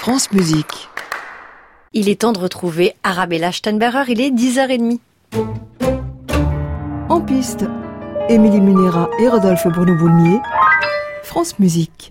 France Musique. Il est temps de retrouver Arabella Steinberger, il est 10h30. En piste, Émilie Munera et Rodolphe Bruno-Boulmier, France Musique.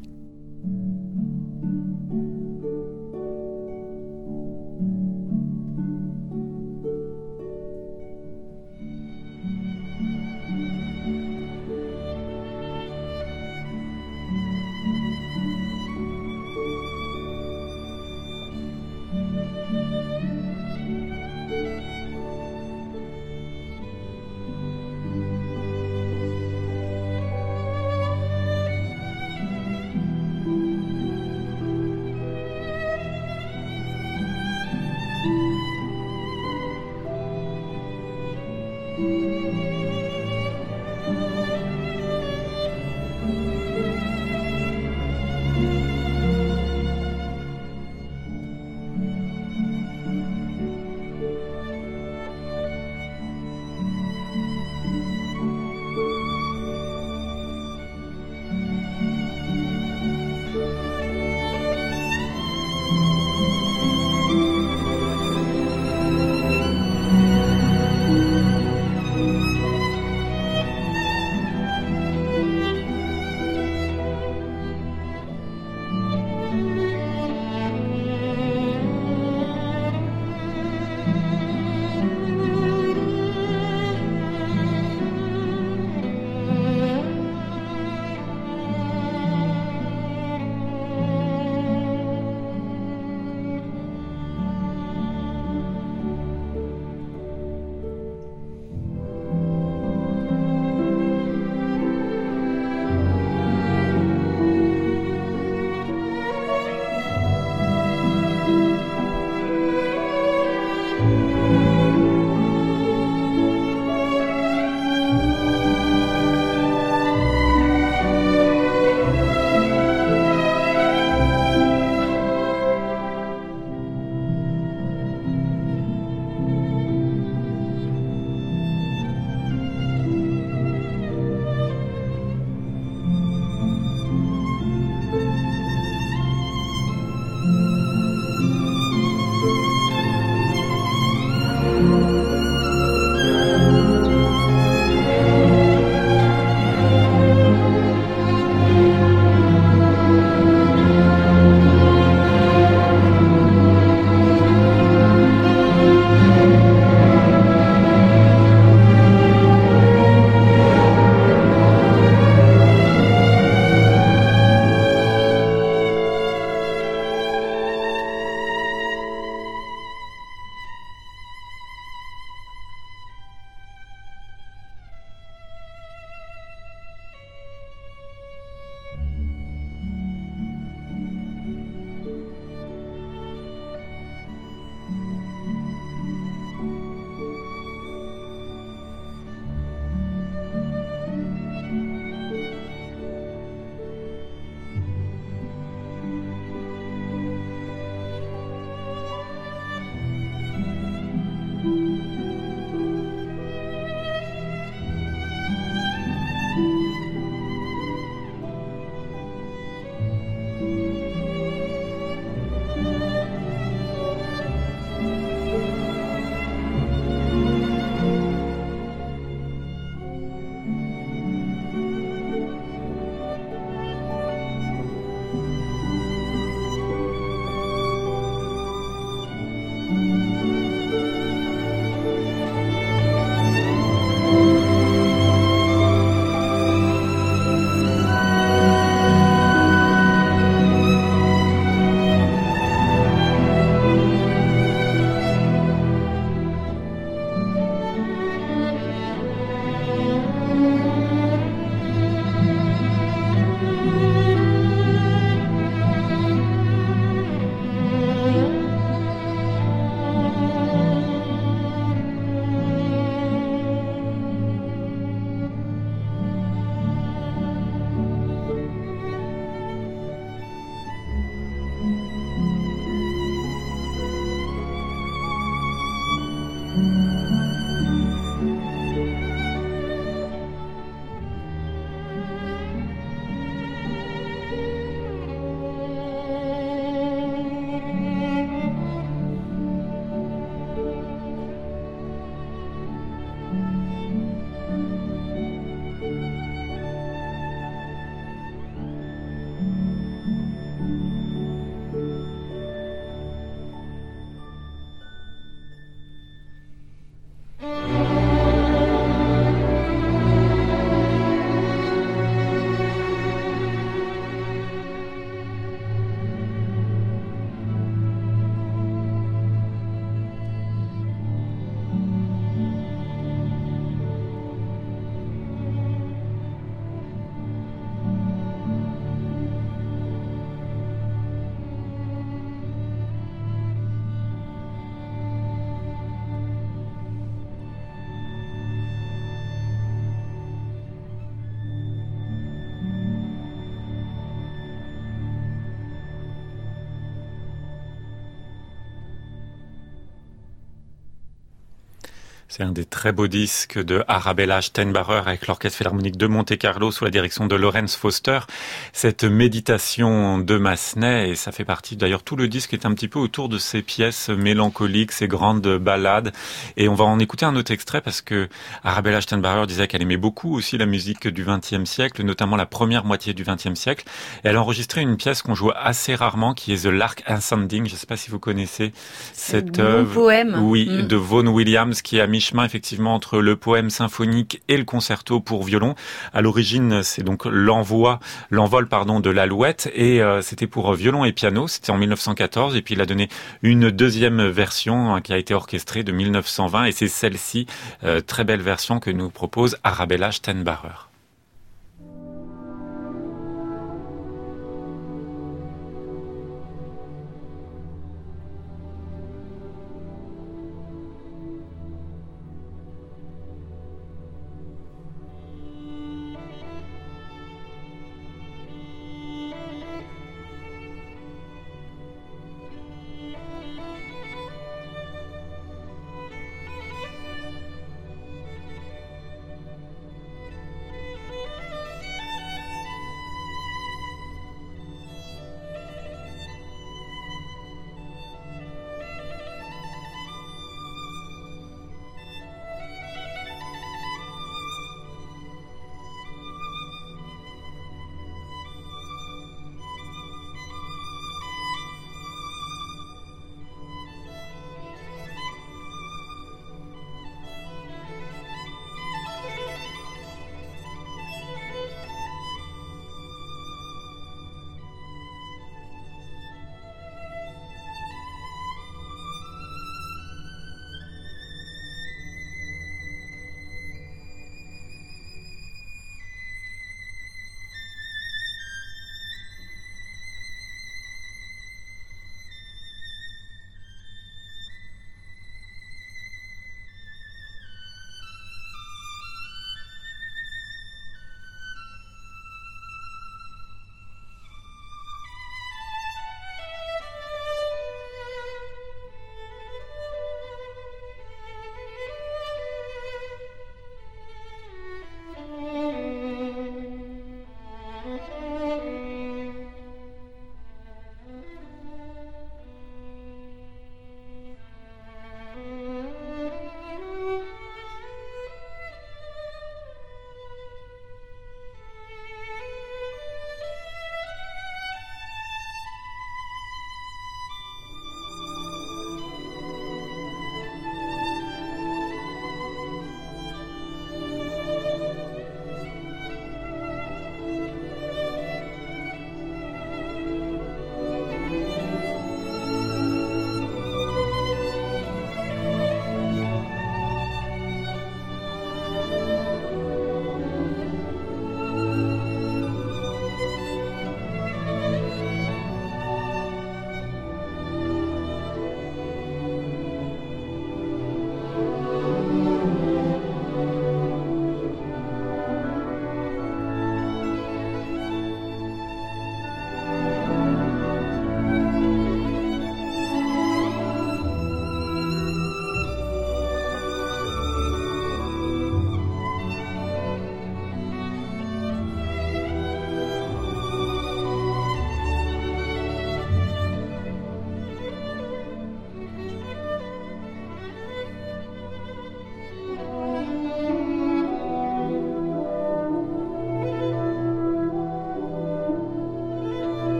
C'est un des très beaux disques de Arabella Steinbacher avec l'Orchestre Philharmonique de Monte-Carlo sous la direction de Lorenz Foster. Cette méditation de Massenet, et ça fait partie, d'ailleurs tout le disque est un petit peu autour de ces pièces mélancoliques, ces grandes ballades. Et on va en écouter un autre extrait parce que Arabella Steinbacher disait qu'elle aimait beaucoup aussi la musique du XXe siècle, notamment la première moitié du XXe siècle. Et elle a enregistré une pièce qu'on joue assez rarement qui est The Lark Ascending. Je ne sais pas si vous connaissez cette œuvre. Poème. Oui, de Vaughan Williams qui a mi-chemin effectivement entre le poème symphonique et le concerto pour violon. À l'origine, c'est donc l'envol de l'Alouette et c'était pour violon et piano. C'était en 1914 et puis il a donné une deuxième version qui a été orchestrée de 1920 et c'est celle-ci, très belle version que nous propose Arabella Steinbacher.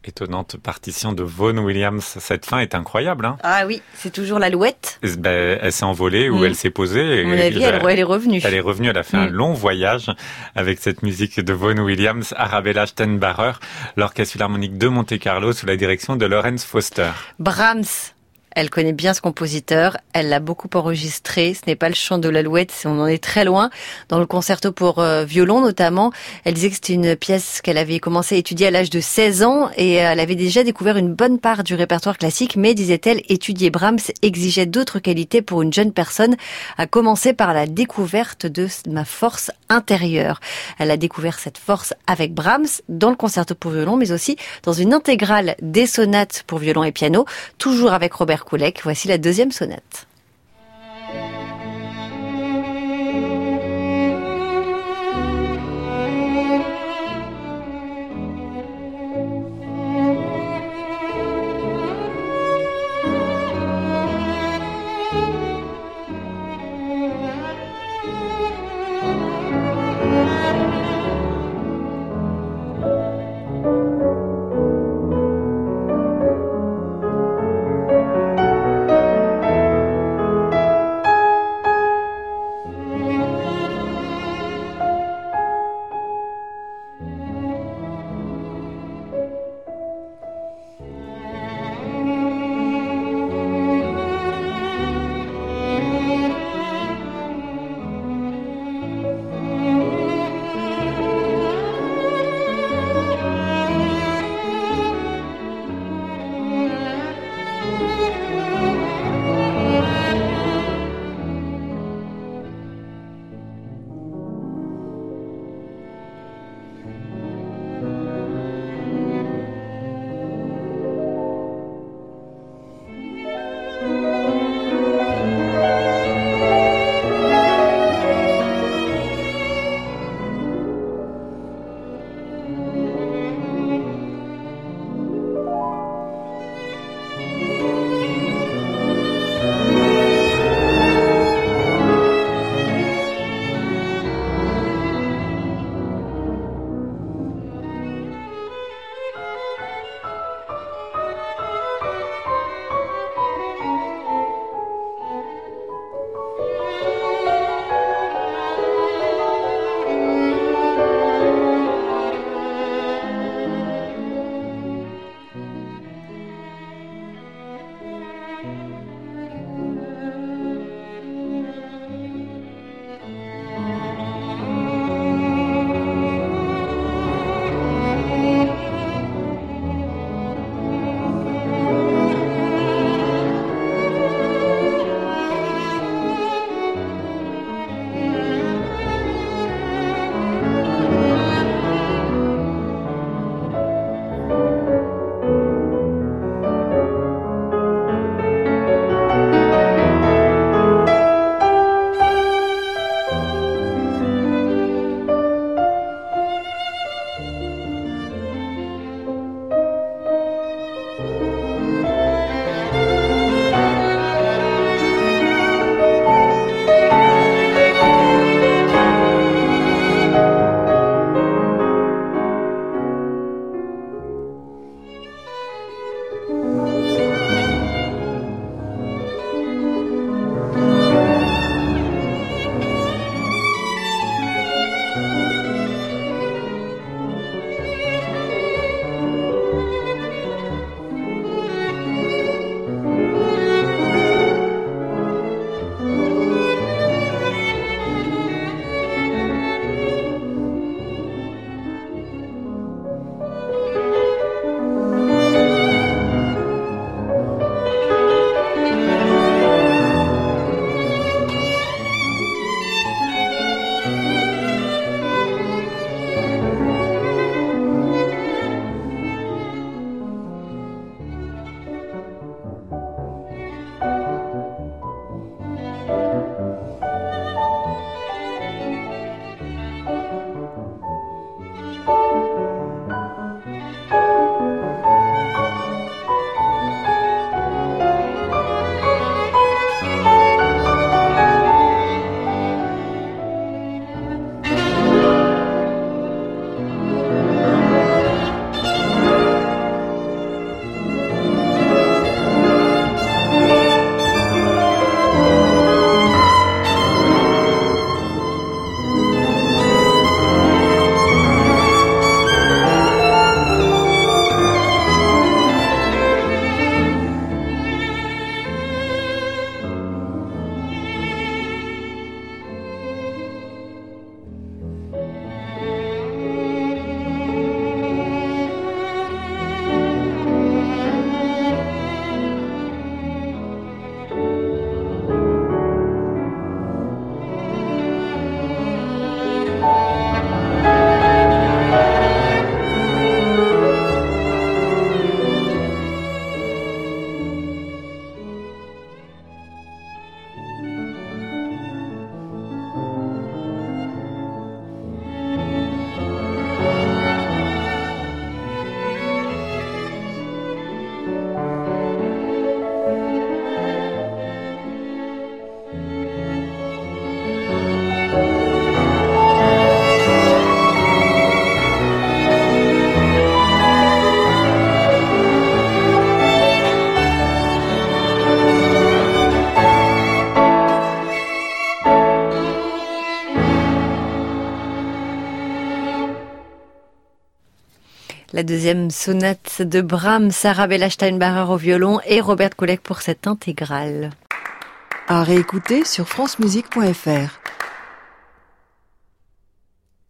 Étonnante partition de Vaughan Williams. Cette fin est incroyable, hein. Ah oui, c'est toujours l'Alouette. Elle s'est envolée ou elle s'est posée. À mon avis, elle est revenue. Elle est revenue, elle a fait un long voyage avec cette musique de Vaughan Williams, Arabella Steinbacher, l'Orchestre Philharmonique de Monte-Carlo sous la direction de Lorenz Foster. Brahms. Elle connaît bien ce compositeur, elle l'a beaucoup enregistré, ce n'est pas le chant de l'Alouette, on en est très loin. Dans le concerto pour violon notamment, elle disait que c'était une pièce qu'elle avait commencé à étudier à l'âge de 16 ans et elle avait déjà découvert une bonne part du répertoire classique, mais disait-elle, étudier Brahms exigeait d'autres qualités pour une jeune personne, à commencer par la découverte de ma force intérieure. Elle a découvert cette force avec Brahms dans le concerto pour violon, mais aussi dans une intégrale des sonates pour violon et piano, toujours avec Robert Koulek. Voici la deuxième sonate. La deuxième sonate de Brahms, Arabella Steinbacher au violon et Robert Kollek pour cette intégrale. À réécouter sur francemusique.fr.